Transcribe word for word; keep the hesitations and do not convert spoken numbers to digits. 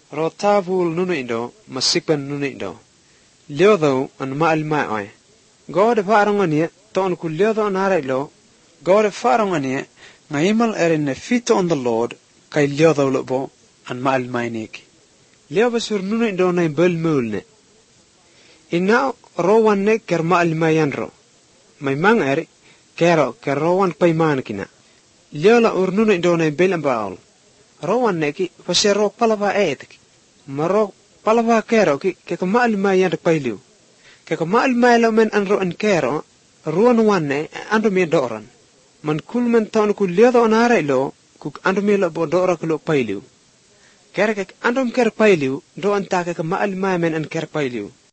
Rotavul nunu indo masikban nunu indo. Liodo an maalma oi. God farangani ton ku liodo nare lo. God farangani ngaimal erin fit on the Lord kai liodo lobo an maalma nik. Lioba sur nunu indo na bel mulne. Ina rowan ne ker maalma yanro. May mang eri kero ker rowan payman kina. Liola ur nunu indo na bel ambaol. Rowan neki pasero palava etik. Marok palava kero ki ke maalma yan payliu. Ke maalma lo men anro an kero ruan wanne ando mi doran. Man kulmen taun ku liodo anare lo ku ando mi lo bodora ku lo payliu. Kere ke ando ker payliu do anta ke maalma men an ker payliu.